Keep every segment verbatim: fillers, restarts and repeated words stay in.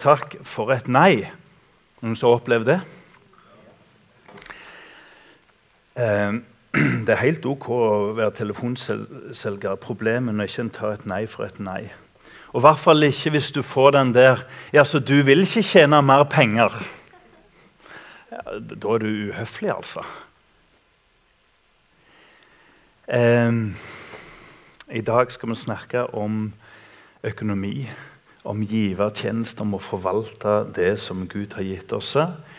takk for et nei. Noen som har opplevd det? Eh, det er helt ok å være telefonselger. Problemet når ikke en tar et nei for et nei. Og i hvert fall ikke hvis du får den der, ja, så du vil ikke tjene mer penger. Ja, da er du uhøflig, altså. Eh, I dag skal vi snakke om økonomi, om givertjeneste, om å forvalte det som Gud har gitt oss.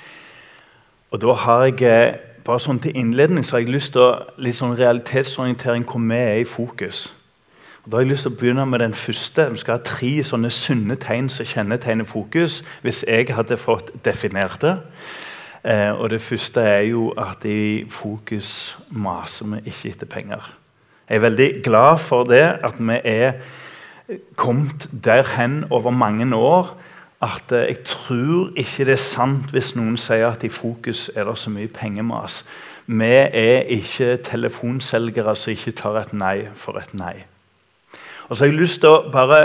Og da har jeg, bare sånn til innledning, så har jeg lyst til å litt sånn realitetsorientering hvor vi er i fokus. Og da har jeg lyst til å begynne med den første. Vi skal ha tre sånne sunne tegn som kjennetegner fokus, hvis jeg hadde fått definert det. Eh, og det første er jo at i fokus maser vi ikke etter penger. Jeg er veldig glad for det, at vi er kommet derhen over mange år at jeg tror ikke det er sant hvis noen sier at i fokus er det så mye pengemas. Vi er ikke telefonselgere som ikke tar et nei for et nei. Og så har jeg lyst til å bare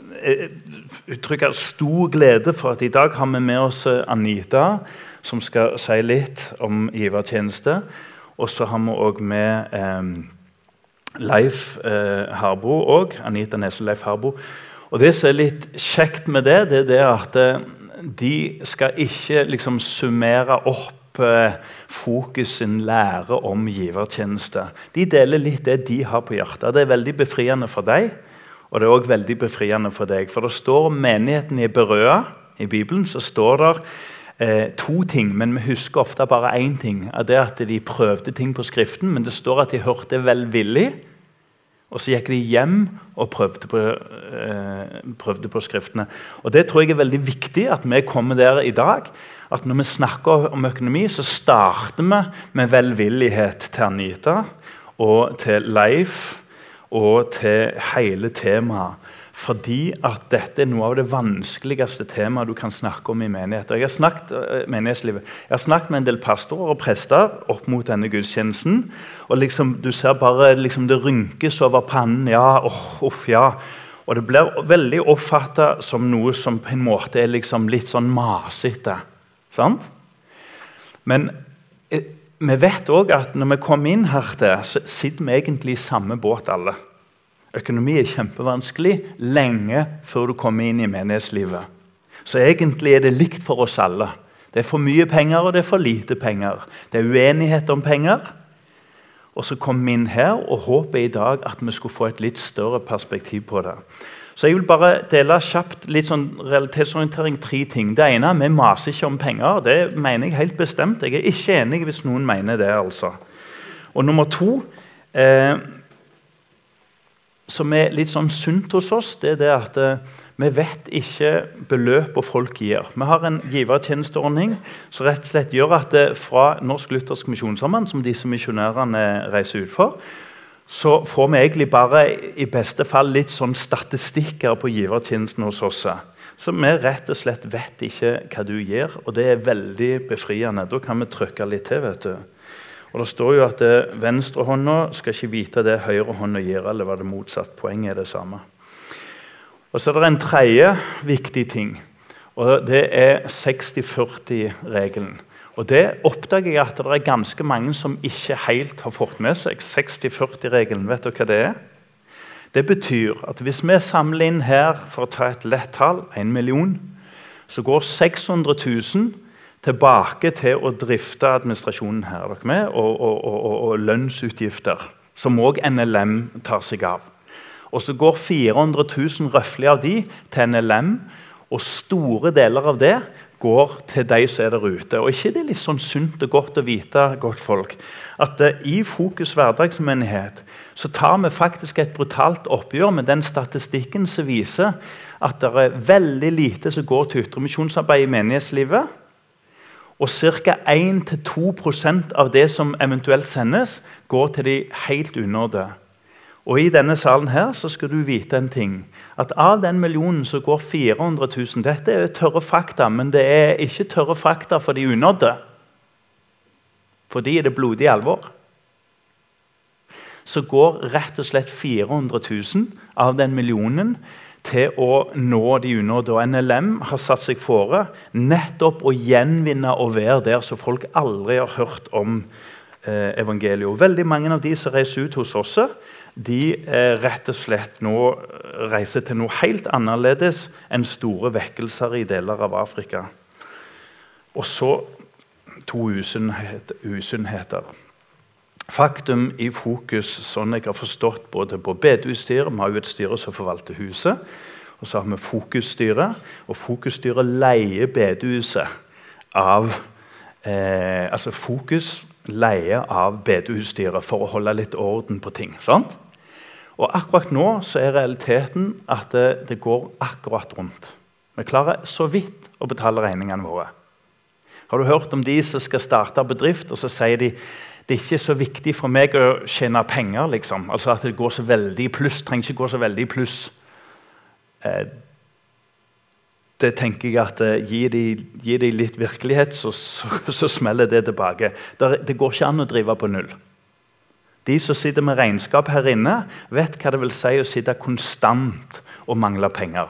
uttrykke stor glede for at i dag har vi med oss Anita, som skal si litt om givertjeneste. Og så har vi også med eh, Leif eh, Harbo og Anita Nesse Leif Harbo. Og det som er litt kjekt med det, det er det at eh, de skal ikke liksom summere opp eh, fokus sin lære om givertjeneste. De deler litt det de har på hjertet. Det er veldig befriende for deg, og det er også veldig befriende for deg. For det står om menigheten i Berøa i Bibelen, så står det Eh, to ting, men vi husker ofte bare én ting. Det er at de prøvde ting på skriften, men det står at de hørte velvillig, og så gikk de hjem og prøvde på, eh, prøvde på skriftene. Og det tror jeg er veldig viktig at vi kommer der i dag, at når vi snakker om økonomi, så starter vi med velvillighet til Anita, og til Leif, og til hele temaet. Fordi at dette er noe av det vanskeligste temaet du kan snakke om i menighet. Og jeg har snakket, uh, menighetslivet. Jeg har snakket med en del pastorer og prester opp mot denne gudstjenesten. Og liksom, du ser bare liksom, det rynkes over pannen. Ja, oh, uff, ja. Og det blir veldig oppfattet som noe som på en måte er liksom litt sånn masete. Sant? Men eh, vi vet også at når vi kommer inn her til, så sitter vi egentlig i samme båt alle. Økonomi er kjempevanskelig lenge før du kommer inn i menighetslivet. Så egentlig er det likt for oss alle. Det er for mye penger, og det er for lite penger. Det er uenighet om penger. Og så kom vi inn her, og håper i dag at vi skulle få et litt større perspektiv på det. Så jeg vil bare dele kjapt litt sånn realitetsorientering, tre ting. Det ene er vi maser ikke om penger. Det mener jeg helt bestemt. Jeg er ikke enig hvis noen mener det, altså. Og nummer to... Eh, som er litt sånn sunt hos oss, det er det at uh, vi vet ikke beløp og folk gir. Vi har en givertjenesteordning som rett og slett gjør at uh, fra Norsk Luthersk Misjonssamband, som disse misjonærene reiser ut for, så får vi egentlig bare i beste fall litt sånn statistikker på givertjenesten hos oss. Så vi rett og slett vet ikke hva du gir, og det er veldig befriende. Da kan vi trykke litt til, vet du. Og det står jo at venstre hånda skal ikke vite det høyre hånda gir, eller var det motsatt. Poenget er det samme. Og så er det en tredje viktig ting, og det er seksti førti-regelen. Og det oppdager jeg at det er ganske mange som ikke helt har fått med seg. seksti førti-regelen, vet du hva det er? Det betyr at hvis vi samler inn her for å ta et lett tall, en million, så går seks hundre tusen tilbake til å drifte administrasjonen her, er dere med? Og, og, og, og lønnsutgifter, som også N L M tar seg av. Og så går fire hundre tusen røffelig av de til N L M, og store deler av det går til de som er der ute. Og ikke det er litt sånn sunt og godt å vite, godt folk, at uh, i Fokus hverdagsmenighet så tar vi faktisk et brutalt oppgjør med den statistikken som viser at det er veldig lite som går til ytremisjonsarbeid i menighetslivet, og ca. én til to prosent av det som eventuelt sendes, går til de helt unådde. Og i denne salen her så skal du vite en ting. At av den millionen så går fire hundre tusen. Dette er tørre fakta, men det er ikke tørre fakta for de unådde. For de er det blodig alvor. Så går rett og slett fire hundre tusen av den millionen til å nå de unådde. Og N L M har satt seg fore nettopp å gjenvinne og være der så folk aldri har hørt om eh, evangeliet. Og veldig mange av de som reiser ut hos oss, de eh, rett og slett nå reiser til noe helt annerledes enn store vekkelser i deler av Afrika. Og så to usunnhet, usunnheter. Faktum i fokus, sånn jeg har forstått både på bedehusstyret, vi har jo et styre som forvalter huset, og så har vi fokusstyret, og fokusstyret leier bedehuset av, eh, altså fokus leier av bedehusstyret for å holde litt orden på ting, sant? Og akkurat nå så er realiteten at det, det går akkurat rundt. Vi klarer så vidt å betale regningene våre. Har du hørt om de som skal starte bedrift, og så sier de det er ikke så viktig for meg å tjene penger, liksom. Altså at det går så veldig i pluss, trenger ikke gå så veldig i pluss. Eh, det tenker jeg at eh, gir, de, gir de litt virkelighet, så, så, så smeller det tilbake. Det, det går ikke an å drive på null. De som sitter med regnskap her inne, vet hva det vil si å sitte konstant og mangle penger.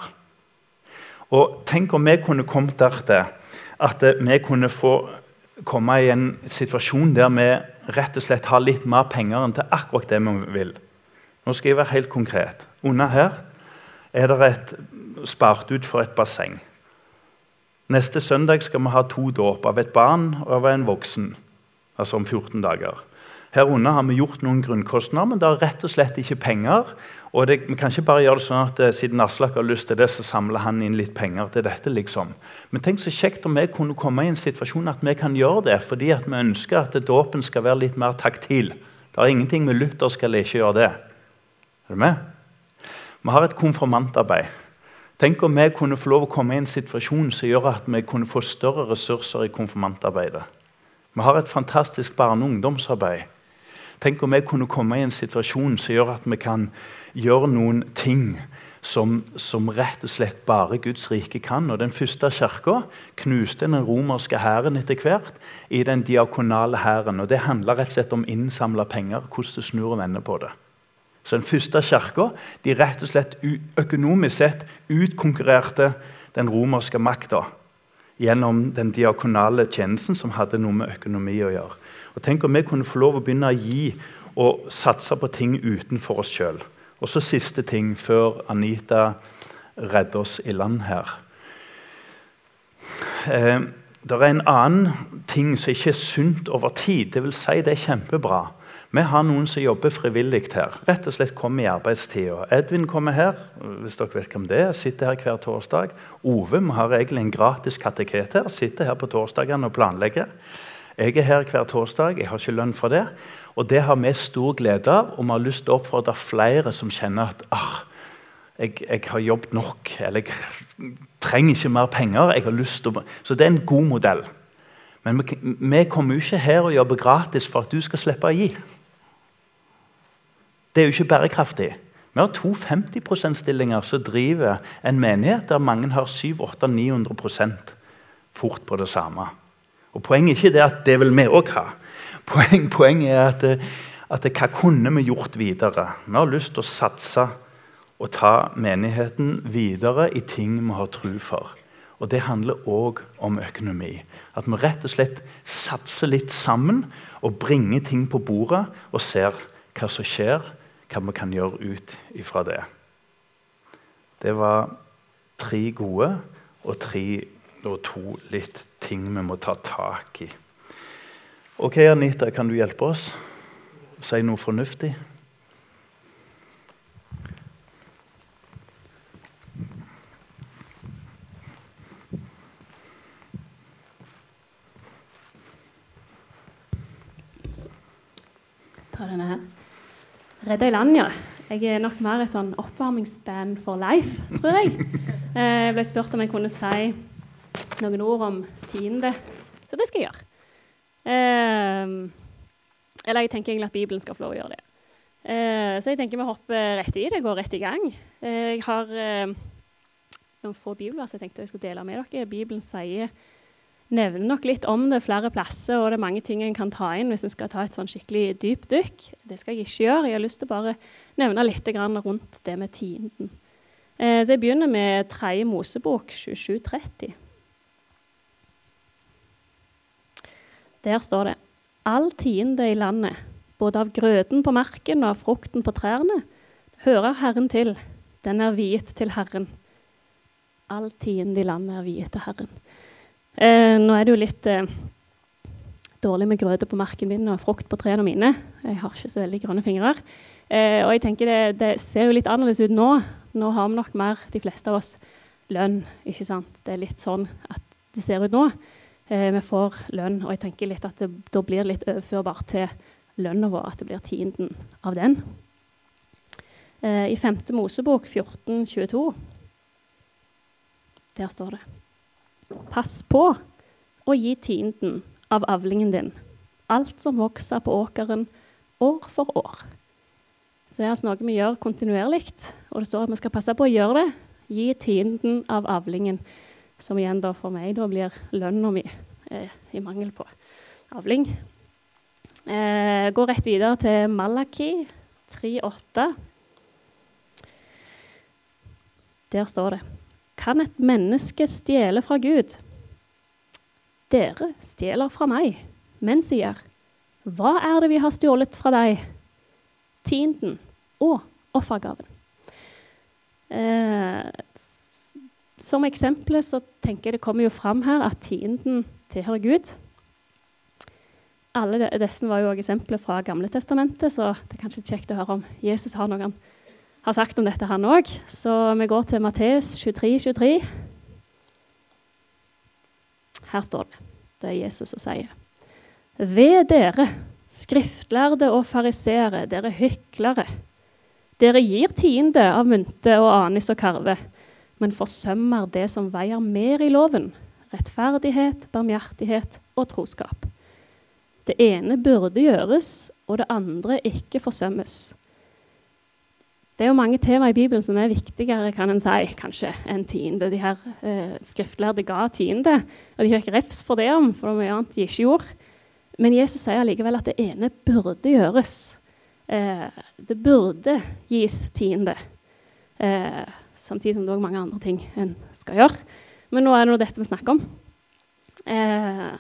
Og tenk om vi kunne kommet der til at eh, vi kunne få komme i en situasjon der vi rett og slett har litt mer penger enn til akkurat det vi vil. Nå skal jeg være helt konkret. Under her er det et spart ut for et basseng. Neste søndag skal vi ha to dåp av et barn og av en voksen, altså om fjorten dager. Herunder har vi gjort noen grunnkostnader, men det er rett og slett ikke penger. Og det, vi kan ikke bare gjøre det sånn at siden Aslak har lyst til det, så samler han inn litt penger til dette, liksom. Men tenk så kjekt om vi kunne komme i en situasjon at vi kan gjøre det, fordi at vi ønsker at dåpen skal være litt mer taktil. Det er ingenting med Luther skal ikke gjøre det. Er du med? Vi har et konfirmantarbeid. Tenk om vi kunne få lov å komme i en situasjon som gjør at vi kunne få større ressurser i konfirmantarbeidet. Vi har et fantastisk barne- og ungdomsarbeid. Tenk om vi kunne komme i en situasjon som gjør at vi kan gjøre noen ting som, som rett og slett bare Guds rike kan. Og den første kirken knuste den romerske hæren etter hvert i den diakonale hæren. Og det handler rett og slett om innsamla penger, hvordan det snur og vender på det. Så den første kirken, de rett og slett økonomisk sett utkonkurrerte den romerske makta gjennom den diakonale tjenesten som hadde noe med økonomi å gjøre. Og tenk om vi kunne få lov å begynne å gi og satse på ting utenfor oss selv. Og så siste ting før Anita redder oss i land her. Eh, det er en annen ting som ikke er sunt over tid. Det vil si det er kjempebra. Vi har noen som jobber frivillig her. Rett og slett kommer i arbeidstiden. Edvin kommer her, hvis dere vet hvem det er, sitter her hver torsdag. Ove, vi har egentlig en gratis kateket her, sitter her på torsdagen og planlegger. Jeg er her hver torsdag, jeg har ikke lønn for det. Og det har vi stor glede av, og vi har lyst til å oppfordre flere som kjenner at ah, jeg, jeg har jobbet nok, eller jeg trenger ikke mer penger. Jeg har lyst til å... Så det er en god modell. Men vi, vi kommer jo ikke her og jobber gratis for at du skal slippe å gi. Det er jo ikke bærekraftig. Vi har to femti prosent-stillinger som driver en menighet der mange har syv åtte ni hundre prosent fort på det samme. Og poenget er ikke det at det vil vi også ha. Poeng, poenget er at, at hva kunne vi gjort videre? Vi har lyst til å satse og ta menigheten videre i ting vi har tro for. Og det handler også om økonomi. At vi rett og slett satser litt sammen og bringer ting på bordet og ser hva som skjer, hva vi kan gjøre ut ifra det. Det var tre gode og tre og to litt ting vi må ta tak i. Ok, Anita, kan du hjelpe oss? Si noe fornuftig. Ta denne her. Redda i land, ja. Jeg er nok mer et sånn oppvarmingsband for life, tror jeg. Jeg ble spurt om jeg kunne si noen ord om tiende, så det skal jeg gjøre. Eh, eller jeg tenker egentlig at Bibelen skal få lov å gjøre det. Eh, så jeg tenker vi hopper rett i det, går rett i gang. Eh, jeg har eh, noen få bibelvers jeg tenkte jeg skulle dele med dere. Bibelen sier, nevner nok litt om det flere plasser, og det er mange ting en kan ta inn hvis en skal ta et sånn skikkelig dypt dykk. Det skal jeg ikke gjøre. Jeg har lyst til å bare nevne litt grann rundt det med tienden. Eh, så jeg begynner med tredje Mosebok tjuesju tretti. Der står det: All tiende i landet, både av grøden på marken og av frukten på trærne, hører Herren til. Den er viet til Herren. All tiende i landet er viet til Herren. Eh, nå er det jo litt eh, dårlig med grøde på marken min og frukt på trærne mine. Jeg har ikke så veldig grønne fingre. Eh, og jeg tenker det, det ser jo litt annerledes ut nå. Nå har vi nok mer, de fleste av oss, lønn, ikke sant? Det er litt sånn at det ser ut nå. Eh, vi får lønn, og jeg tenker litt at det, da blir det litt overførbart til lønnen vår, at det blir tienden av den. Eh, I femte Mosebok fjorten tjueto, der står det: Pass på å gi tienden av avlingen din, alt som vokser på åkeren, år for år. Så det er altså noe vi gjør kontinuerligt, og det står at vi skal passe på å gjøre det. Gi tienden av avlingen, som igjen da for meg da blir lønnen mi eh, i mangel på avling. Eh, går rett videre til Malaki tre åtte. Der står det: Kan et menneske stjele fra Gud? Dere stjeler fra meg, men sier: Hva er det vi har stjålet fra deg? Tienden og offergaven. Eh, som eksempel så tenker jeg det kommer jo fram her at tienden tilhører Gud. Alle disse var jo også eksempler fra Gamle Testamentet, så det er kanskje kjekt å høre om Jesus har noe han har sagt om dette han også. Så vi går til Matteus tjuetre tjuetre. Her står det, det er Jesus som sier: Ved dere, skriftlærde og farisere, dere hyklere. Dere gir tiende av mynte og anis og karve, men forsømmer det som veier mer i loven, rettferdighet, barmhjertighet og troskap. Det ene burde gjøres, og det andre ikke forsømmes. Det er jo mange temaer i Bibelen som er viktigere, kan en si, kanskje, enn tiende. De her eh, skriftlærde ga tiende, og de fikk refs for det om, for det var mye annet de ikke gjorde. Men Jesus sier likevel at det ene burde gjøres. Eh, det burde gis tiende. Eh, samtidig som det er mange andre ting en skal gjøre. Men nå er det noe dette vi snakker om. Eh,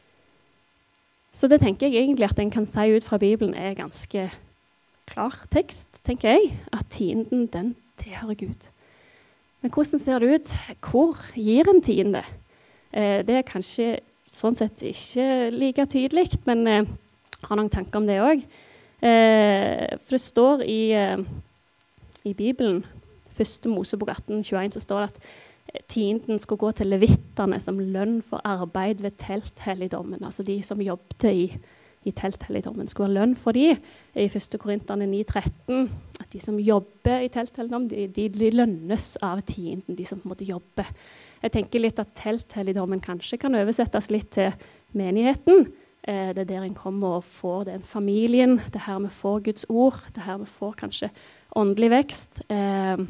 så det tenker jeg egentlig at en kan si ut fra Bibelen er ganske klar tekst, tenker jeg. At tienden, den tilhører Gud. Men hvordan ser det ut? Hvor gir en tiende? Eh, det er kanskje sånn sett ikke like tydelig, men jeg eh, har noen tanker om det også. Eh, for det står i, eh, i Bibelen, første Mosebok atten tjueen, så står det at tienden skulle gå til levitterne som lønn for arbeid ved telthelligdommen. Altså de som jobbet i, i telthelligdommen skulle ha lønn for de. I første Korinterne ni tretten, at de som jobber i telthelligdommen, de, de, de lønnes av tienden, de som måtte jobbe. Jeg tenker litt at telthelligdommen kanskje kan oversettes litt til menigheten. Eh, det er der en kommer og får den familien, det her vi får Guds ord, det her vi får kanskje åndelig vekst. Eh,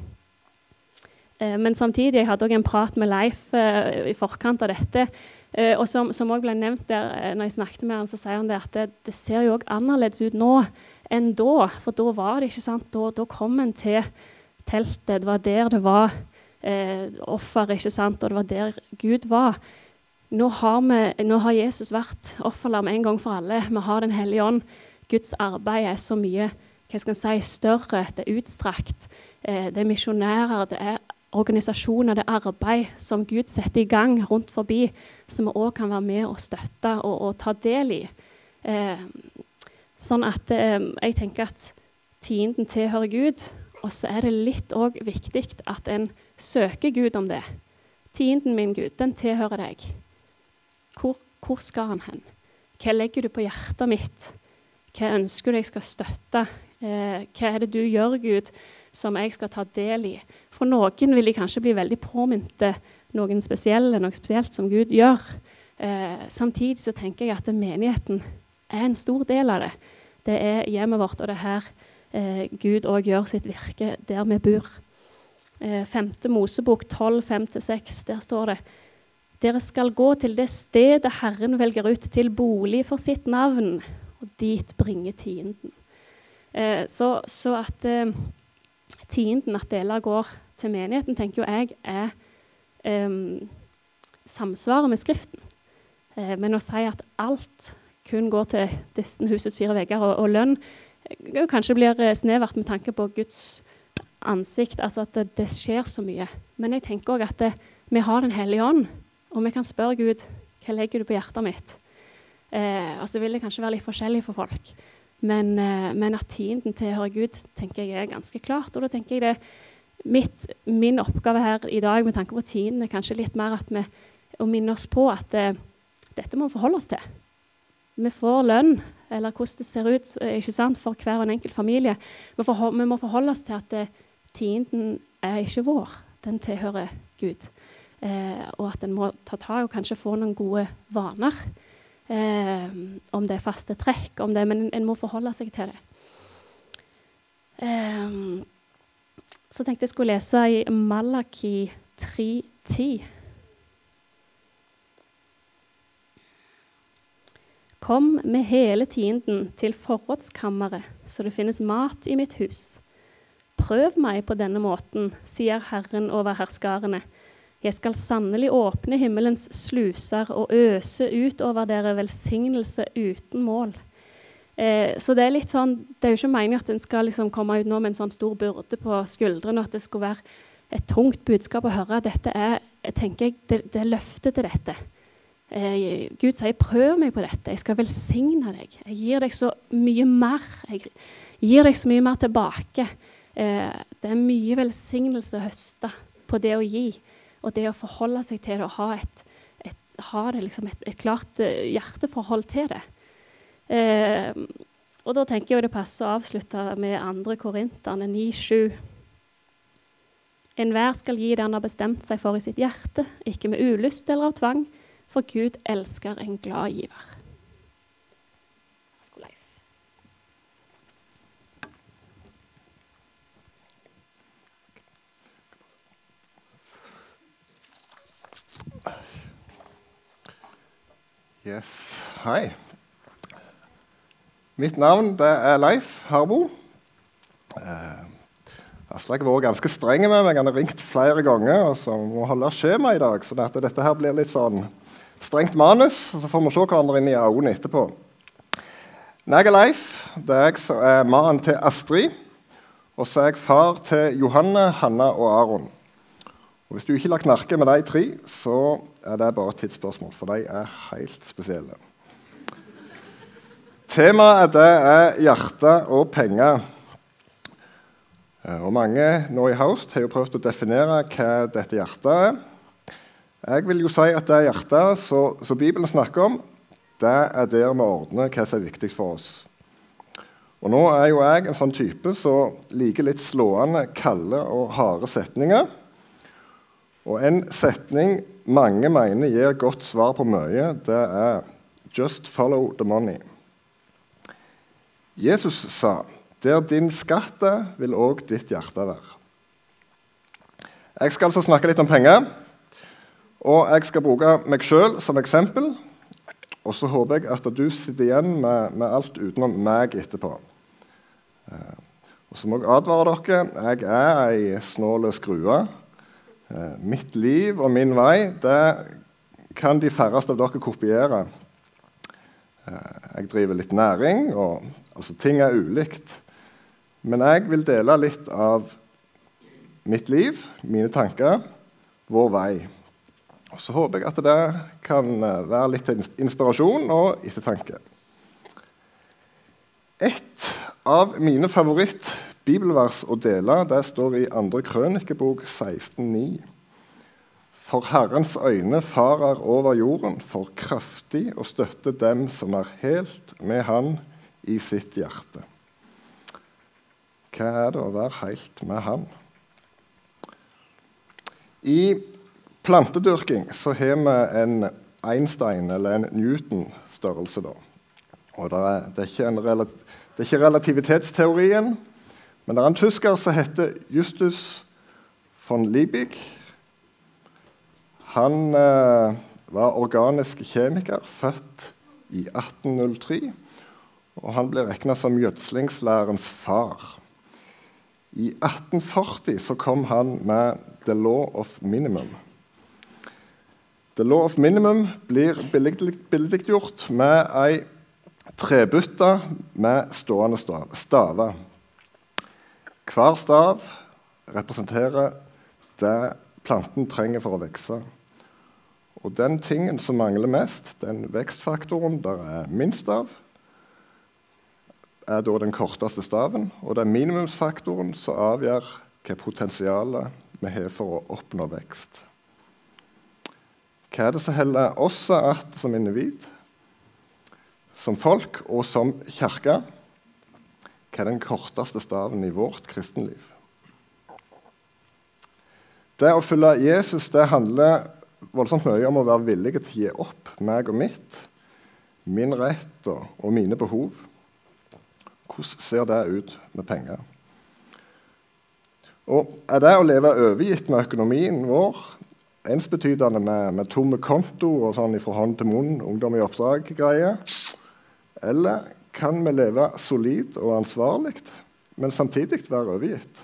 eh, men samtidig, jeg hadde også en prat med Leif eh, i forkant av dette, eh, og som, som også ble nevnt der, eh, når jeg snakket med han, så sier han det at det, det ser jo også annerledes ut nå enn da, for da var det ikke sant, da, da kom en til teltet, det var der det var eh, offer, ikke sant, og det var der Gud var. Nå har, vi, nå har Jesus vært offerlam en gang for alle. Vi har den hellige ånd. Guds arbeid er så mye, hva skal jeg si, større, det er utstrakt. Eh, det er misjonærer, det er organisasjoner, det er arbeid som Gud setter i gang rundt forbi, som vi også kan være med og støtte og, og ta del i. Eh, sånn at eh, jeg tenker at tienden tilhører Gud, og så er det litt også viktig at en søker Gud om det. Tienden min Gud, den tilhører deg. Hvor, hvor skal han hen? Hva legger du på hjertet mitt? Hva ønsker du jeg skal støtte? Eh, hva er det du gjør, Gud, som jeg skal ta del i? For noen vil de kanskje bli veldig påmynte noen spesielle, noe spesielt som Gud gjør. Eh, samtidig så tenker jeg at menigheten er en stor del av det. Det er hjemmet vårt, og det er her eh, Gud også gjør sitt virke der vi bor. Eh, femte Mosebok tolv fem til seks, der står det: Dere skal gå til det stedet Herren velger ut til bolig for sitt navn, og dit bringe tienden. Eh, så, så at eh, tienden, at deler går til menigheten, tenker jo jeg, er um, samsvaret med Skriften. Uh, men å si at alt kun går til disse husets fire vegger og, og lønn, uh, kanskje blir uh, snevert med tanke på Guds ansikt, altså at det, det skjer så mye. Men jeg tenker også at det, vi har den hellige ånd, og vi kan spørre Gud, hva legger du på hjertet mitt? Uh, og så vil det kanskje være litt forskjellig for folk. Men, uh, men at tienden tilhører Gud, tenker jeg er ganske klart. Og da tenker jeg det, mitt, min oppgave her i dag med tanke på tienden er kanskje litt mer at vi, å minne oss på at uh, dette må vi forholde oss til. Vi får lønn, eller hvordan det ser ut, ikke sant, for hver en enkelt familie. Vi, forhold, vi må forholde oss til at uh, tienden er ikke vår, den tilhører Gud. Uh, og at en må ta tag og kanskje få noen gode vaner. Uh, om det er faste trekk, om det, men en må forholde seg til det. Uh, så tenkte jeg skulle lese i Malaki tre ti. Kom med hele tienden til forrådskammeret, så det finnes mat i mitt hus. Prøv meg på denne måten, sier Herren over herskarene. Jeg skal sannelig åpne himmelens sluser og øse ut over dere velsignelse uten mål. Eh, så det er litt sånn, det er jo ikke meningen at en skal liksom komme ut nå med en sånn stor byrde på skuldrene, at det skulle være et tungt budskap å høre. Dette er, jeg tenker jeg, det, det er løftet til dette. Eh, Gud sier, prøv meg på dette, jeg skal velsigne deg. Jeg gir deg så mye mer, jeg gir deg så mye mer tilbake. Eh, det er mye velsignelse å høste på det å gi, og det å forholde seg til det, og ha et, et, ha det liksom et, et klart hjerteforhold til det. Eh, og da tenker jeg det passer å avslutte med andre Korinterne ni sju. Enhver skal gi det han har bestemt seg for i sitt hjerte, ikke med ulyst eller av tvang, for Gud elsker en glad giver. Skål, Leif. Yes, hei. Mitt navn det er Leif Harbo. Eh, Aslak har vært ganske streng med meg. Han har ringt flere ganger, og så må holde skjema i dag, så dette her blir litt sånn strengt manus, og så får vi se hverandre inn i øynene etterpå. Jeg er Leif, det er jeg som er mannen til Astrid, og så er jeg far til Johanne, Hanna og Aron. Og hvis du ikke har lagt merke med de tre, så er det bare et tidsspørsmål, for de er helt spesielle. Temaet det er hjerte og penger. Og mange nå i Haust har jo prøvd å definere hva dette hjertet er. Jeg vil jo si at det hjertet som Bibelen snakker om, det er der vi ordner hva som er viktig for oss. Og nå er jo jeg en sånn type som liker litt slående, kalde og harde setninger. Og en setning mange mener gir godt svar på mye, det er «Just follow the money». Jesus sa, «Der din skatt er, vil også ditt hjerte være». Jeg skal altså snakke litt om penger. Og jeg skal bruke meg selv som eksempel, og så håper jeg at du sitter igjen med, med alt utenom meg etterpå. Eh, og så må jeg advare dere, jeg er en snåle skrue. Eh, mitt liv og min vei, det kan de færreste av dere kopiere. Eh, jeg driver litt næring, og altså, ting er ulikt. Men jeg vil dele litt av mitt liv, mine tanker, vår vei. Og så håper jeg at det kan være litt inspirasjon og ettertanke. Et av mine favoritt-bibelvers å dele, det står i andre Krønikebok seksten ni. For Herrens øyne farer over jorden for kraftig å støtte dem som er helt med han i sitt hjerte. Hva er det å være helt med han? I plantedyrking så har vi en Einstein eller en Newton-størrelse. Da. Og det er, det, er ikke en rela- det er ikke relativitetsteorien, men det er en tysker som heter Justus von Liebig. Han eh, var organisk kjemiker, født i atten null tre, og han ble regnet som gjødslingslærens far. I atten førti så kom han med The Law of Minimum. The Law of Minimum blir billiggjort med ei trebytte med stående staver. Hver stav representerer det planten trenger for å vokse. Og den tingen som mangler mest, den vekstfaktoren der er minst av, er da den korteste staven, og det er minimumsfaktoren som avgjør hva potensialet vi har for å oppnå vekst. Hva er det som holder oss at som individ, som folk og som kirke? Hva er den korteste staven i vårt kristenliv? Det å følge Jesus det handler voldsomt mye om å være villig til å gi opp meg og mitt, min rett og, og mine behov. Hvordan ser det ut med penger? Og er det å leve overgitt med økonomien vår ensbetydende med, med tomme konto og sånn fra hånd til munn, ungdom i oppdrag-greier? Eller kan vi leve solid og ansvarlig, men samtidig være overgitt?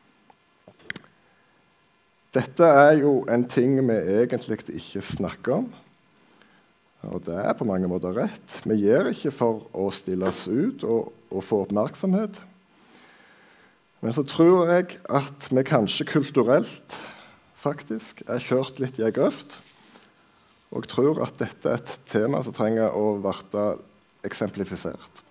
Dette er jo en ting vi egentlig ikke snakker om. Og det er på mange måter rett. Vi gjør ikke for å stilles ut og, og få oppmerksomhet. Men så tror jeg at vi kanskje kulturelt faktisk er kjørt litt i en grøft, og tror at dette er et tema som trenger å bli eksemplifisert.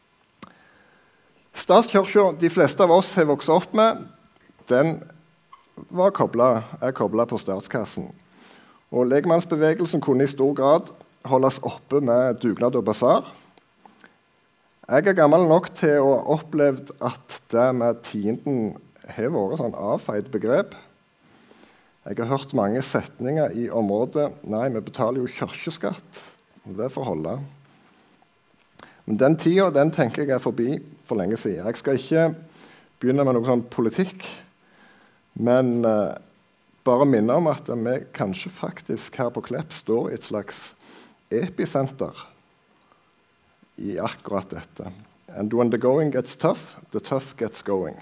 Statskirken de fleste av oss har vokst opp med, den var koblet, er koblet på statskassen. Og lekmannsbevegelsen kunne i stor grad holdes oppe med dugnad og basar. Jeg er gammel nok til å ha opplevd at det med tienden har vært sånn avfeid begrep. Jeg har hørt mange setninger i området «Nei, vi betaler jo kirkeskatt, og det får holde». Men den tiden, den tenker jeg er forbi for lenge siden. Jeg skal ikke begynne med noe sånn politikk, men uh, bare minne om at vi kanskje faktisk her på Klepp står i et slags episenter i akkurat dette. And when the going gets tough, the tough gets going.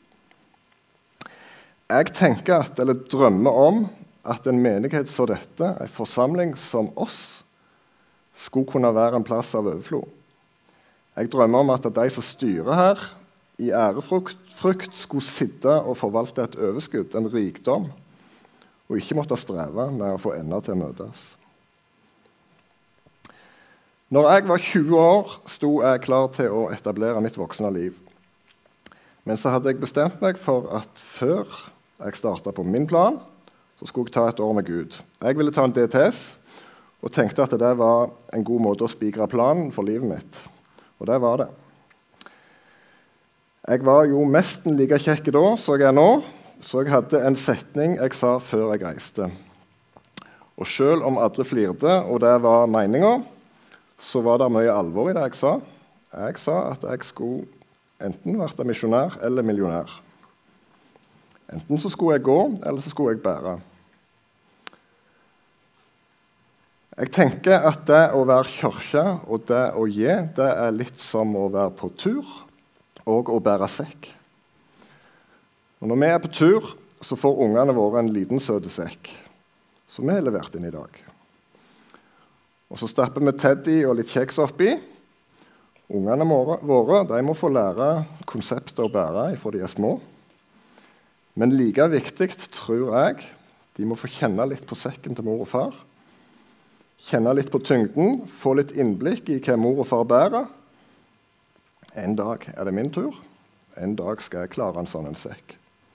Jeg tenker at, eller drømmer om at en menighet som dette, en forsamling som oss, skulle kunne være en plass av overflod. Jeg drømmer om at de som styrer her, i ærefrykt skulle sitte og forvalte et overskudd, en rikdom, og ikke måtte streve med å få ender til å møtes. Når jeg var tjue år, sto jeg klar til å etablere mitt voksne liv. Men så hadde jeg bestemt meg for at før jeg startet på min plan, så skulle jeg ta et år med Gud. Jeg ville ta en D T S, og tenkte at det var en god måte å spikre planen for livet mitt. Og det var det. Jeg var jo nesten like kjekk da, så jeg er nå, så jeg hadde en setning jeg sa før jeg reiste. Og selv om alle flirte, og det var meningen, så var det mye alvor i det jeg sa. Jeg sa at jeg skulle enten være misjonær eller millionær. Enten så skulle jeg gå, eller så skulle jeg bære. Jeg tenker at det å være kirke og det å gi, det er litt som å være på tur og å bære sekk. Og når vi er på tur, så får ungene våre en liten søte sekk, som vi har levert inn i dag. Og så stapper vi Teddy og litt kjeks oppi. Ungene våre de må få lære konseptet å bære fra de er små. Men like viktig, tror jeg, de må få kjenne litt på sekken til mor og far. Kjenne litt på tyngden, få litt innblikk i hva mor og far bærer. En dag er det min tur. En dag skal jeg klare en sånn en sekk.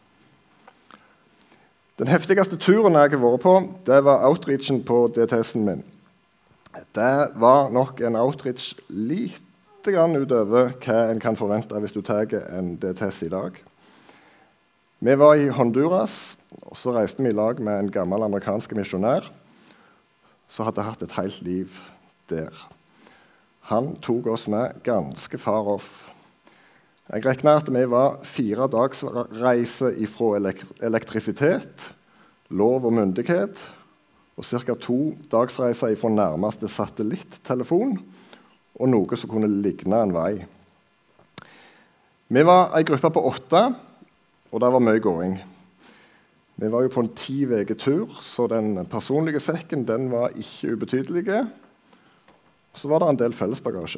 Den heftigste turen jeg har vært på, det var outreachen på D T S-en min. Det var nok en outreach lite grann utover hva en kan forvente hvis du tar en D T S i dag. Vi var i Honduras, og så reiste vi i lag med en gammel amerikansk misjonær som hadde hatt et helt liv der. Han tok oss med ganske far off. Jeg regner at vi var fire dags reise fra elektrisitet, lov og myndighet, og ca. to dagsreiser fra nærmeste satellittelefon, og noe som kunne ligne en vei. Vi var en gruppe på åtte, og det var mye gåing. Vi var jo på en ti uker tur, så den personlige sekken den var ikke ubetydelig. Så var det en del fellesbagasje.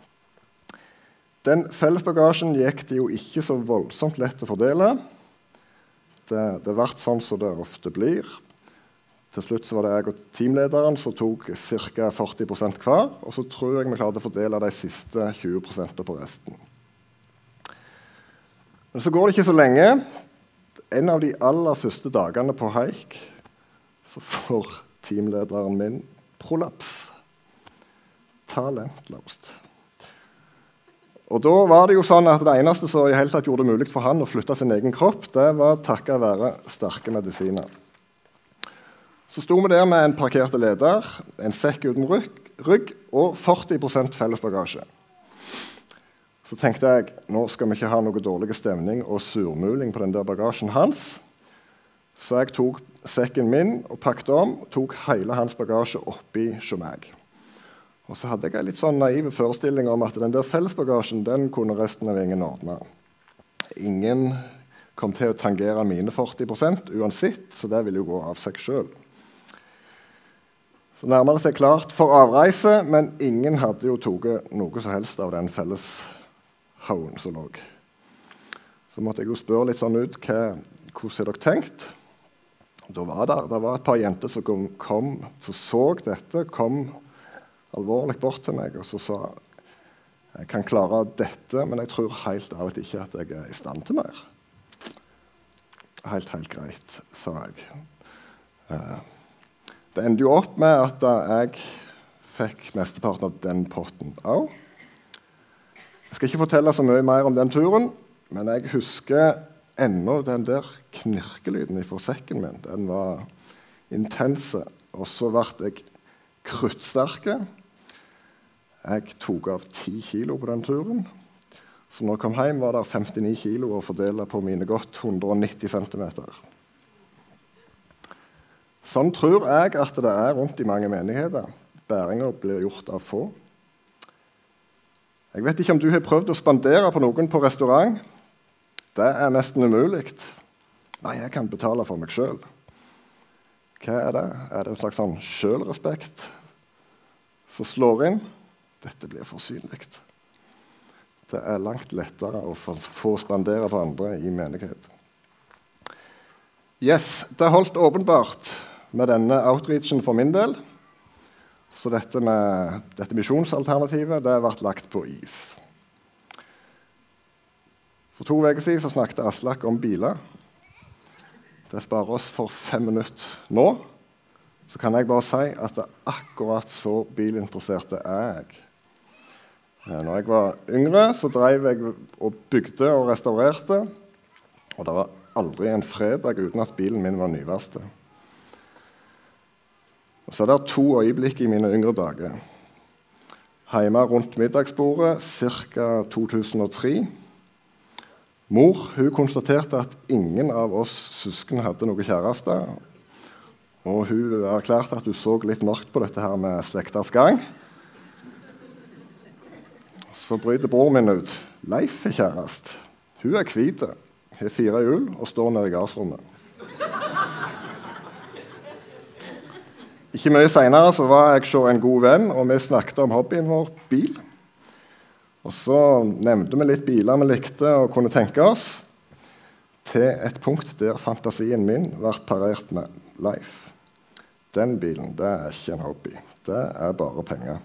Den fellesbagasjen gikk det jo ikke så voldsomt lett å fordele. Det, det ble sånn som det ofte blir. Til slutt så var det jeg og teamlederen som tok ca. førti prosent hver, og så tror jeg vi klarte å fordele de siste tjue prosent på resten. Men så går det ikke så lenge. En av de aller første dagene på haik så får teamlederen min prolaps. Talentløst. Og da var det jo sånn at det eneste som i hele tatt gjorde det mulig for han å flytte sin egen kropp, det var takket være sterke medisiner. Så sto vi der med en parkerte leder, en sekk uten rygg, rygg og førti prosent fellesbagasje. Så tenkte jeg, nå skal vi ikke ha noe dårlig stemning og surmuling på den der bagasjen hans. Så jeg tok sekken min og pakket om, og tok hele hans bagasje oppi hos meg. Og så hadde jeg en litt sånn naiv forestilling om at den der fellesbagasjen, den kunne resten av gjengen ordne. Ingen kom til å tangere mine førti prosent uansett, så det ville jo gå av seg selv. Så nærmere det seg klart for avreise, men ingen hadde jo tatt noe som helst av den felles haugen som lå. Så måtte jeg jo spørre litt sånn ut, hva, hvordan har dere tenkt? Da var det, det var et par jenter som kom, kom som så dette, kom alvorlig bort til meg, og så sa, jeg kan klare dette, men jeg tror helt av og til ikke at jeg er i stand til mer. Helt, helt greit, sa jeg. Uh, Det endte jo opp med at jeg fikk mesteparten av den potten også. Jeg skal ikke fortelle så mye mer om den turen, men jeg husker ennå den der knirkelyden fra sekken min. Den var intense, og så ble jeg kruttsterke. Jeg tok av ti kilo på den turen, så når jeg kom hjem var det femtini kilo å fordele på mine godt hundre og nitti centimeter. Sånn tror jeg at det er rundt i mange menigheter. Bæringer blir gjort av få. Jeg vet ikke om du har prøvd å spandere på noen på restaurant. Det er nesten umulig. Nei, jeg kan betale for meg selv. Hva er det? Er det en slags sånn selvrespekt som slår inn? Dette blir for synlig. Det er langt lettere å få spandere på andre i menighet. Yes, det holdt åpenbart med denne outreachen for min del. Så dette, med, dette misjonsalternativet det ble lagt på is. For to uker siden så snakket Aslak om biler. Det sparer oss for fem minutter nå. Så kan jeg bare si at det er akkurat så bilinteresserte er jeg. Når jeg var yngre så drev jeg og bygde og restaurerte. Og det var aldri en fredag uten at bilen min var nyvaste. Og så er det to øyeblikk i mine yngre dager. Hjemme rundt middagsbordet, ca. to tusen og tre. Mor hun konstaterte at ingen av oss søsken hadde noe kjæreste. Og hun erklærte at hun så litt mørkt på dette her med slekters gang. Så bryter broren min ut. Leif er kjærest. Hun er hvit, har fire hjul og står nede i gassrommet. Ikke mye senere så var jeg så en god venn, og vi snakket om hobbyen vår, bil. Og så nevnte vi litt biler vi likte og kunne tenke oss, til et punkt der fantasien min ble parert med Leif. Den bilen, det er ikke en hobby. Det er bare penger.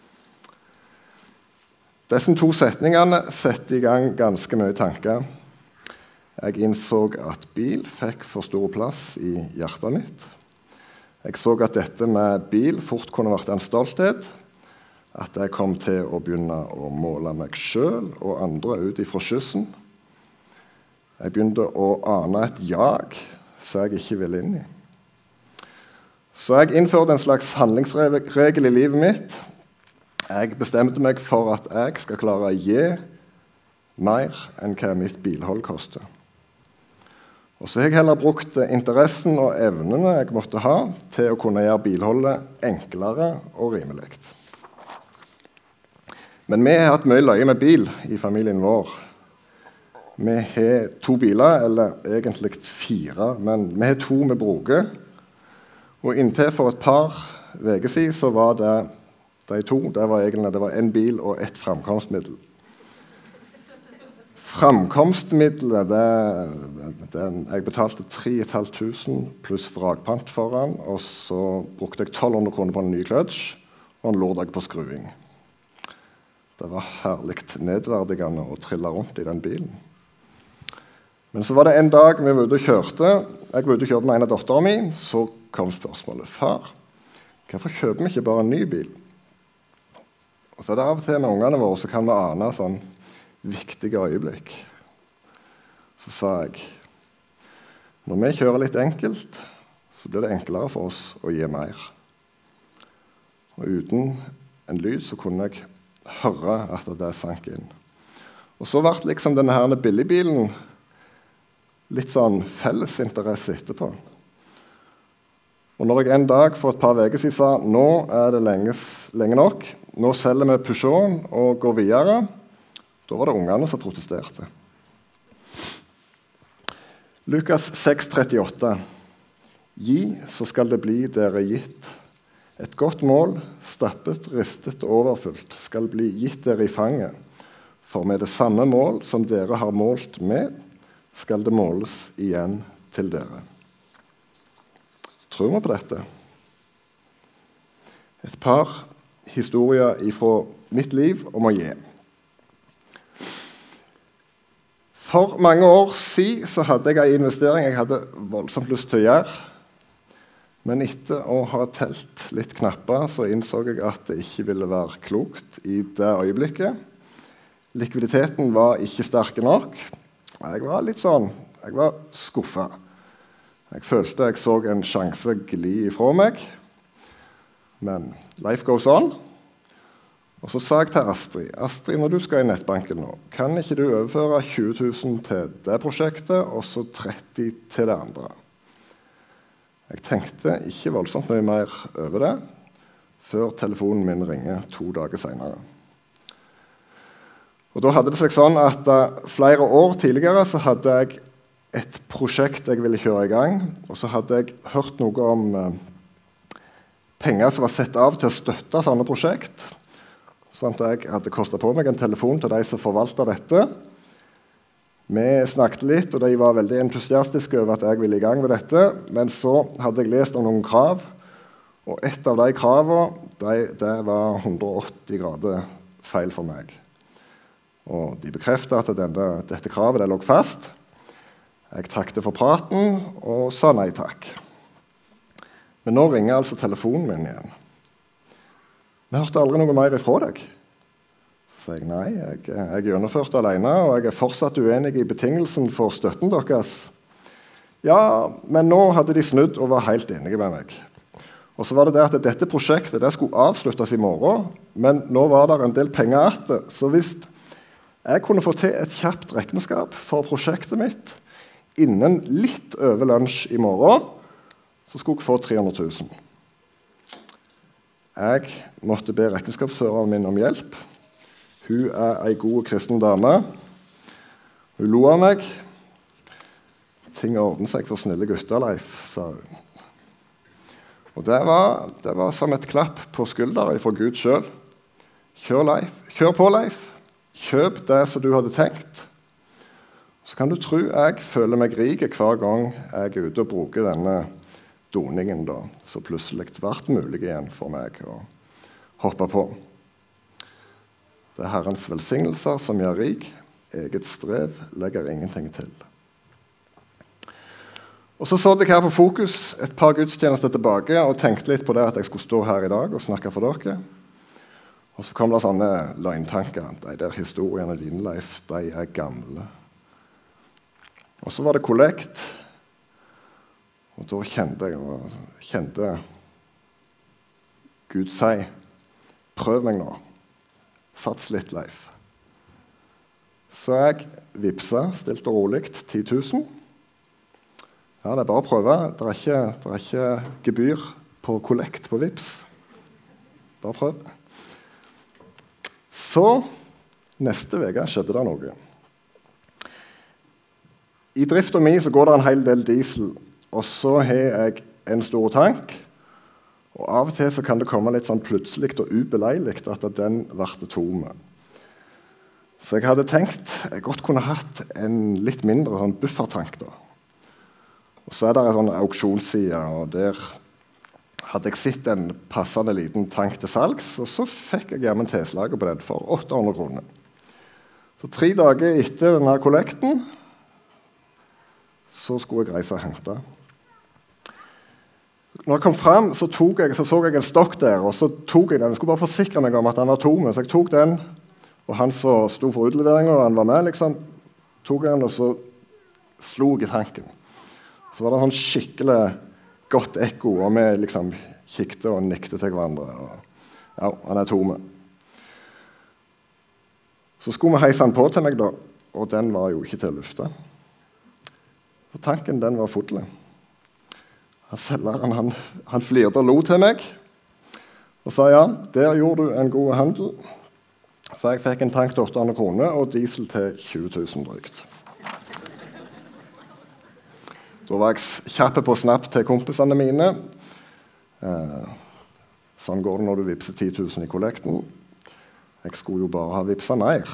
Disse to setningene setter i gang ganske mye tanker. Jeg innså at bil fikk for stor plass i hjertet mitt. Jeg så at dette med bil fort kunne vært en stolthet, at jeg kom til å begynne å måle meg selv og andre ut ifra skyssen. Jeg begynte å ane et jag som jeg ikke ville inn i. Så jeg innførte en slags handlingsregel i livet mitt. Jeg bestemte meg for at jeg skal klare å gi mer enn hva mitt bilhold koster. Og så har jeg heller brukt interessen og evnene jeg måtte ha til å kunne gjøre bilholdet enklere og rimelig. Men vi har hatt mye løye med bil i familien vår. Vi har to biler, eller egentlig fire, men vi har to med broge. Og inntil for et par uker siden så var det de to, det var egentlig det var en bil og et framkomstmiddel. Framkomstmiddelet, det, det, jeg betalte tre tusen fem hundre pluss vrakpant for den, og så brukte jeg tolv hundre kroner på en ny kløtsj og en lørdag på skruing. Det var herlig nedverdigende å trille rundt i den bilen. Men så var det en dag vi var ute og kjørte. Jeg var ute og kjørte med en av datteren min. Så kom spørsmålet, far, hvorfor kjøper vi ikke bare en ny bil? Og så er det av og til med ungene våre så kan vi ane sånn viktige øyeblikk. Så sa jeg, når vi kjører litt enkelt, så blir det enklere for oss å gi mer. Og uten en lyd så kunne jeg høre at det sank inn. Og så ble liksom denne her billigbilen litt sånn fellesinteresse etterpå. Og når jeg en dag for et par uker siden sa nå er det lenge, lenge nok, nå selger vi Peugeoten og går videre, da var det ungene som protesterte. Lukas seks trettiåtte. Gi, så skal det bli dere gitt. Et godt mål, stappet, ristet og overfullt, skal bli gitt dere i fanget. For med det samme mål som dere har målt med, skal det måles igjen til dere. Tror vi på dette? Et par historier fra mitt liv om å gi. For mange år siden så hadde jeg en investering jeg hadde voldsomt lyst til å gjøre. Men etter å ha telt litt knapper, så innså jeg at det ikke ville være klokt i det øyeblikket. Likviditeten var ikke sterk nok. Jeg var litt sånn, jeg var skuffet. Jeg følte jeg så en sjanse gli ifra meg. Men life goes on. Og så sa jeg til Astrid, Astrid, når du skal i nettbanken nå, kan ikke du overføre tjue tusen til det prosjektet, og så tretti til det andre? Jeg tenkte ikke voldsomt mye mer over det, før telefonen min ringer to dager senere. Og da hadde det seg sånn at uh, flere år tidligere så hadde jeg et prosjekt jeg ville kjøre i gang, og så hadde jeg hørt noe om uh, penger som var sett av til å støtte sånne prosjekt, sånn at jeg hadde kostet på meg en telefon til de som forvaltet dette. Vi snakket litt, og de var veldig entusiastiske over at jeg ville i gang med dette, men så hadde jeg lest om noen krav, og et av de kravene, de, det var hundre og åtti grader feil for meg. Og de bekreftet at denne, dette kravet det lå fast. Jeg takket for praten og sa nei takk. Men nå ringer altså telefonen min igjen. Vi hørte aldri noe mer ifra deg. Så sier jeg nei, jeg, jeg gjennomførte alene, og jeg er fortsatt uenig i betingelsen for støtten deres. Ja, men nå hadde de snudd og var helt enige med meg. Og så var det det at dette prosjektet det skulle avsluttes i morgen, men nå var det en del penger etter, så hvis jeg kunne få til et kjapt regnskap for prosjektet mitt innen litt over lunsj i morgen, så skulle jeg få tre hundre tusen. Jeg måtte be regnskapsføreren min om hjelp. Hun er en god kristen dame. Hun lo av meg. Ting ordner seg for snille gutter, Leif, sa hun. Og det var, det var som et klapp på skulderen fra Gud selv. Kjør, Leif. Kjør på, Leif. Kjøp det som du hadde tenkt. Så kan du tro jeg føler meg rik hver gang jeg er ute og bruker denne doningen da, så plutselig vært mulig igjen for meg å hoppe på. Det er Herrens velsignelser som gjør rik, eget strev legger ingenting til. Og så så jeg her på Fokus et par gudstjenester tilbake og tenkte litt på det at jeg skulle stå her i dag og snakke for dere. Og så kom det sånne løgntanker. De der historiene dine, Leif, de er gamle. Og så var det kollekt. Og da kjente jeg, kjente Gud si, prøv meg nå. Sats litt, Leif. Så jeg vipsa, stilt og rolig, ti tusen. Ja, det er bare å prøve. Det er ikke, det er ikke gebyr på kollekt på Vips. Bare prøv. Så neste uke skjedde det noe. I driften min så går det en hel del diesel, og så har jeg en stor tank. Og av og til så kan det komme litt sånn plutselig og ubeleilig at den ble tom. Så jeg hadde tenkt jeg godt kunne hatt en litt mindre sånn buffertank da. Og så er det en sånn auksjonsside, og der hadde jeg sett en passende liten tank til salgs, og så fikk jeg hjemme en tilslag på den for åtte hundre kroner. Så tre dager etter denne kollekten, så skulle jeg reise og hente. Når jeg kom frem, så, tok jeg, så så jeg en stokk der, og så tok jeg den. Jeg skulle bare forsikre meg om at den var tom, så jeg tok den, og han som sto for utleveringen, og han var med, liksom, tok den, og så slo jeg i tanken. Så var det sånn skikkelig godt ekko, og vi liksom kikket og nikket til hverandre. Og, ja, han er tom. Så skulle vi heise den på til meg da, og den var jo ikke til å lufte. Og tanken, den var fotlig. Selgeren, han, han flirte og lo til meg, og sa ja, der gjorde du en god handel. Så jeg fikk en tank til åtte hundre kroner, og diesel til tjue tusen drygt. Da var jeg kjappe på snapp til kompisene mine. Eh, sånn går det når du vipser ti tusen i kollekten. Jeg skulle jo bare ha vipset mer.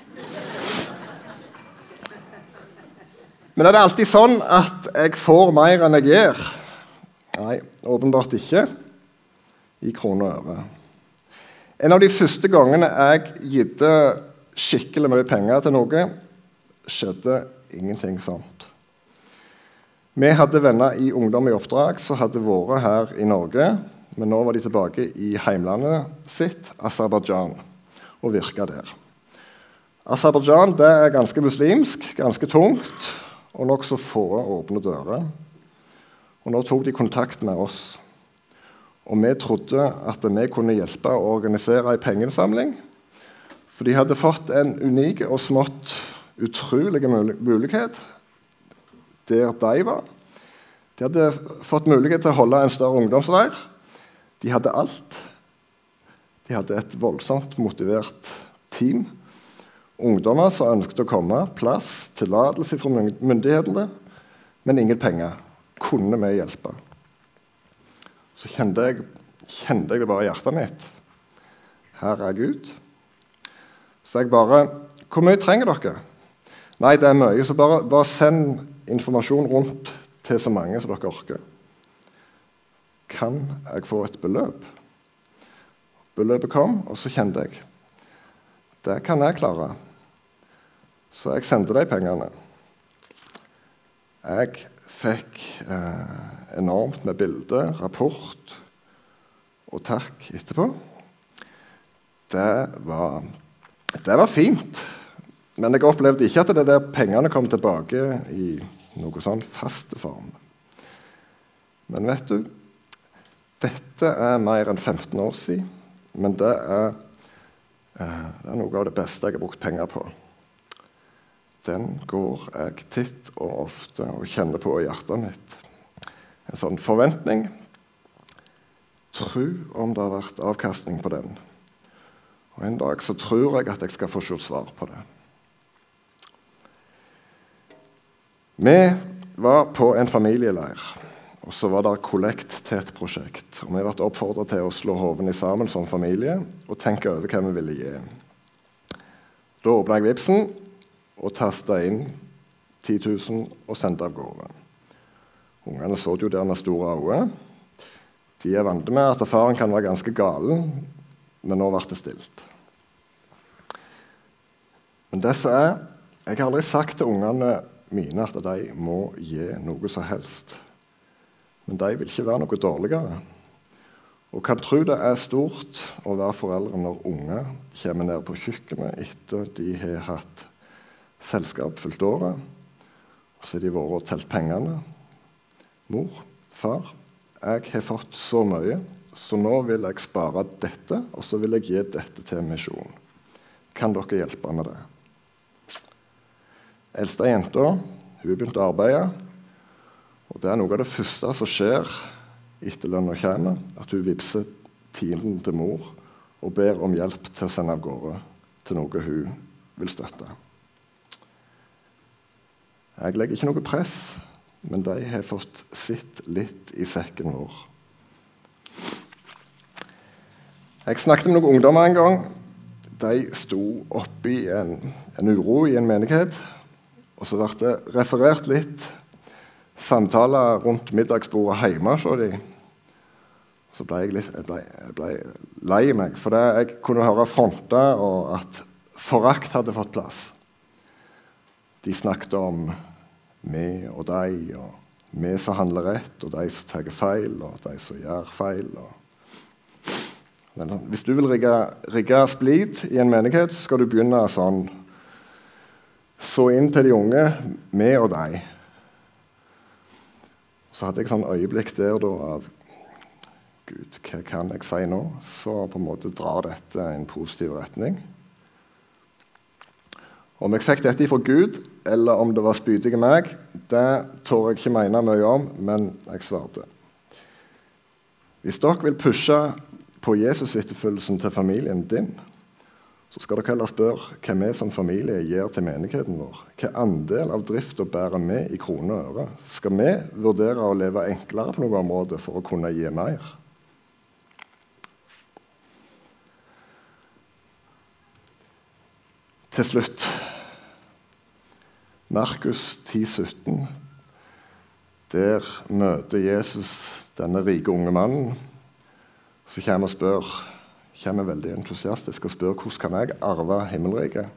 Men er det alltid sånn at jeg får mer enn jeg gjør? Nei, åpenbart ikke. I kroner og øre. En av de første gangene jeg gitte skikkelig mye penger til noe, skjedde ingenting sånt. Vi hadde venner i Ungdom i oppdrag som hadde vært her i Norge, men nå var de tilbake i heimlandet sitt, Aserbajdsjan, og virket der. Aserbajdsjan, det er ganske muslimsk, ganske tungt, og nok så få åpne dører. Og nå tok de kontakt med oss, og vi trodde at vi kunne hjelpe å organisere en pengeinnsamling, for de hadde fått en unik og smått utrolig mulighet der de var. De hadde fått mulighet til å holde en større ungdomsleir. De hadde alt. De hadde et voldsomt motivert team. Ungdommer som ønsket å komme, plass, tillatelse fra myndighetene, men ingen penger. Kunne vi hjelpe? Så kjente jeg, kjente jeg det bare i hjertet mitt. Her er Gud. Så jeg bare, hvor mye trenger dere? Nei, det er mye, så bare, bare send informasjon rundt til så mange som dere orker. Kan jeg få et beløp? Beløpet kom, og så kjente jeg. Det kan jeg klare. Så jeg sendte de pengene. Jeg fikk eh, enormt med bilder, rapport og takk etterpå. Det var, det var fint. Men jeg opplevde ikke at det der pengene kom tilbake i noe sånn faste form. Men vet du, dette er mer enn femten år siden, men det er, eh, det er noe av det beste jeg har brukt penger på. Den går jeg titt og ofte og kjenner på i hjertet mitt. En sånn forventning. Tro om det har vært avkastning på den. Og en dag så tror jeg at jeg skal få se svar på det. Vi var på en familieleir, og så var det kollekt til et prosjekt. Og vi ble oppfordret til å slå hovene sammen som familie og tenke over hva vi ville gi. Da åpnet jeg vipsen og tastet inn ti tusen og sendte av gårde. Ungene så jo der med store øyne. De er vant med at faren kan være ganske galen, men nå ble det stilt. Men det som er, jeg har aldri sagt til ungene mine at de må gi noe som helst. Men de vil ikke være noe dårligere. Og kan tro det er stort å være foreldre når unge kommer ned på kjøkkenet etter de har hatt selskap fullt året, og så har de vært og telt pengene. Mor, far, jeg har fått så mye, så nå vil jeg spare dette, og så vil jeg gi dette til misjon. Kan dere hjelpe med det? Eldste jenta, hun begynte å arbeide, og det er noe av det første som skjer etter lønna kommer, at hun vipser tienden til mor og ber om hjelp til å sende av gårde til noe hun vil støtte. Jeg legger ikke noe press, men de har fått sitt litt i sekken vår. Jeg snakket med noen ungdommer en gang. De sto oppe i en, en uro i en menighet, og så ble det referert litt samtaler rundt middagsbordet hjemme, så de. Så ble jeg, litt, jeg, ble, jeg ble lei meg, for det jeg kunne høre fronter og at forakt hadde fått plass. De snakket om vi og de, og vi som handler rett, og de som tar feil, og de som gjør feil. Og... Men hvis du vil rigge, rigge splid i en menighet, så skal du begynne sånn. Så inn til de unge, vi og de. Så hadde jeg sånn øyeblikk der da av Gud, hva kan jeg si nå? Så på en måte drar dette i en positiv retning. Om jeg fikk dette fra Gud, eller om det var spydige meg, det tør jeg ikke mene mye om, men jeg svarte. Hvis dere vil pushe på Jesus-etterfølgelsen til familien din, så skal dere heller spørre hva vi som familie gir til menigheten vår. Hva andel av driften bærer vi i kroner og øre? Skal vi vurdere å leve enklere på noen områder for å kunne gi mer? Til slutt, Markus ti sytten, der møter Jesus denne rike unge mannen, så kommer og spør, kommer veldig entusiastisk og spør, hvordan kan jeg arve himmelriket?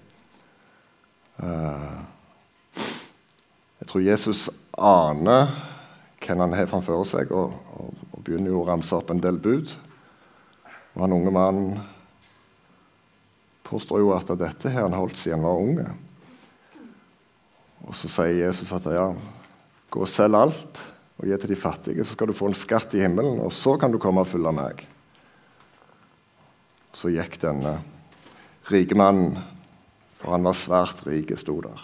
Uh, jeg tror Jesus aner hvem han har framfor seg, og, og, og begynner jo å ramse opp en del bud. Og han unge mannen påstår jo at dette har han holdt siden han var unge. Og så sier Jesus at ja, gå og selg alt og gi til de fattige, så skal du få en skatt i himmelen, og så kan du komme og følge meg. Så gikk denne rike mannen, for han var svært rik, stod der.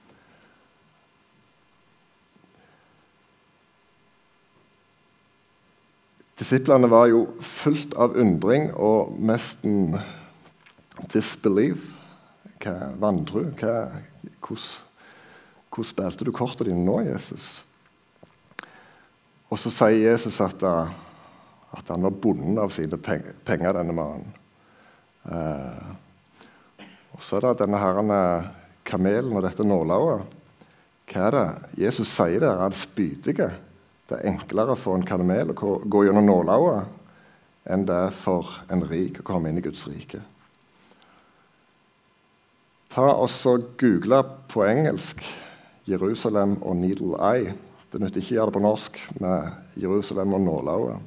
Disiplene var jo fullt av undring og mesten disbelief. Hva vantro? Hva, hvordan, hvordan spilte du kortet dine nå, Jesus? Og så sier Jesus at, at han var bonden av sine penger, denne mannen. Eh, og så er det denne herrene kamelen og dette nålauet. Hva er det? Jesus sier det, er han spydige. Det er enklere for en kamel å gå gjennom nålauet enn det er for en rik å komme inn i Guds rike. Ta også google på engelsk Jerusalem og Needle Eye. Det nytter ikke å gjøre det på norsk med Jerusalem og nålauet.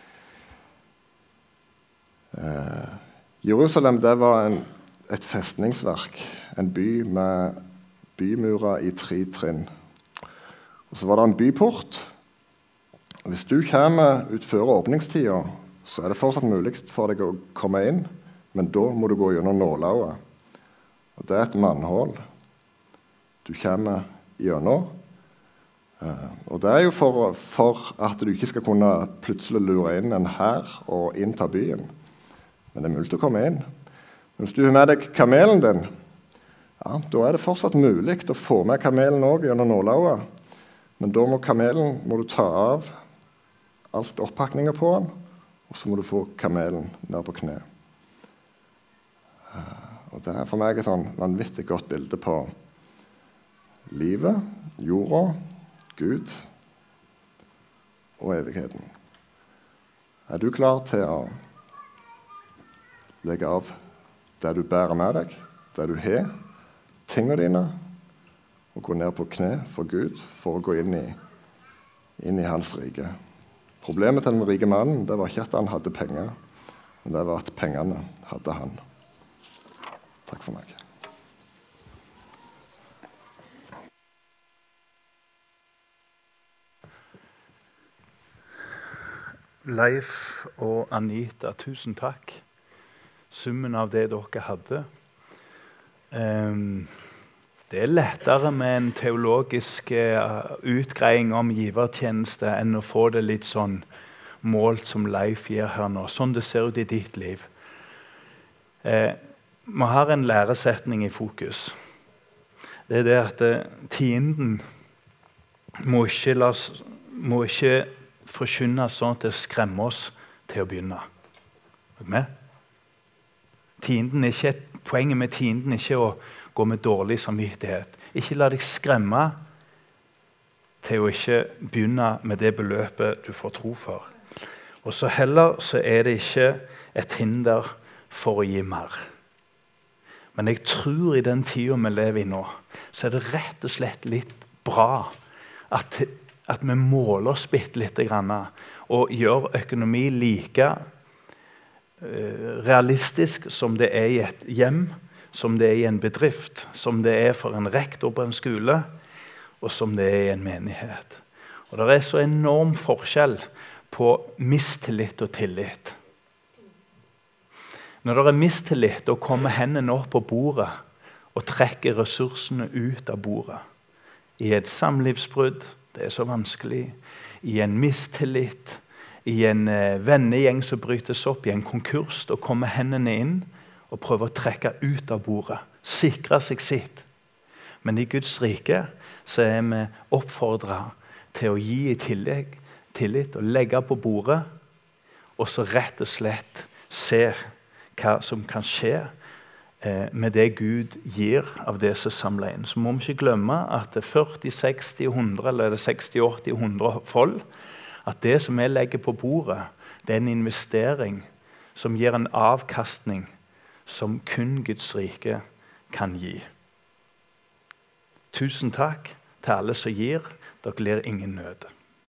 Eh, Jerusalem det var en, et festningsverk, en by med bymurer i tre trinn. Og så var det en byport. Hvis du kommer ut før åpningstida, så er det fortsatt mulig for deg å komme inn, men da må du gå gjennom nålauet. Og det er et mannhold du kommer gjennom. Og det er jo for, for at du ikke skal kunne plutselig lure inn en hær og innta byen. Men det er mulig å komme inn. Men hvis du har med deg kamelen din, ja, da er det fortsatt mulig å få med kamelen også gjennom nålauet. Men da må kamelen må du ta av alt oppakninger på den, og så må du få kamelen ned på kne. Og det er for meg et sånn vanvittig godt bilde på livet, jorda, Gud og evigheten. Er du klar til å legge av det du bærer med deg, det du har, tingene dine, og gå ned på kne for Gud for å gå inn i, inn i hans rike? Problemet til den rike mannen det var ikke at han hadde penger, men det var at pengene hadde han. Takk for meg. Leif og Anita, tusen takk. Summen av det dere hadde. Um, det er lettere med en teologisk uh, utgreiing om givertjeneste enn å få det litt sånn målt som Leif gir her nå. Sånn det ser ut i ditt liv. Uh, Vi har en læresetning i fokus. det er det at eh, tienden må ikke, las, må ikke forkynnes sånn at det skremmer oss til å begynne. Er du med? Tienden er ikke, poenget med tienden er ikke å gå med dårlig samvittighet. Ikke la deg skremme til å ikke begynne med det beløpet du får tro for. Og så heller så er det ikke et hinder for å gi mer. Men jeg tror i den tiden vi lever i nå, så er det rett og slett litt bra at, at vi måler oss bitte litt grann, og gjør økonomi like uh, realistisk som det er i et hjem, som det er i en bedrift, som det er for en rektor på en skole, og som det er i en menighet. Og det er så enorm forskjell på mistillit og tillit. Når det er mistillit, og kommer hendene opp på bordet og trekker ressursene ut av bordet. I et samlivsbrudd, det er så vanskelig. I en mistillit, i en eh, vennegjeng som brytes opp, i en konkurs, og kommer hendene inn og prøver å trekke ut av bordet. Sikre seg sitt. Men i Guds rike så er vi oppfordret til å gi i tillegg, tillit og legge på bordet, og så rett og slett se hva som kan skje eh, med det Gud gir av det som samler inn. Så må vi ikke glemme at det er førti, seksti, hundre, eller er det seksti, åtti, hundre fold, at det som vi legger på bordet, det er en investering som gir en avkastning som kun Guds rike kan gi. Tusen takk til alle som gir. Dere lir ingen nød.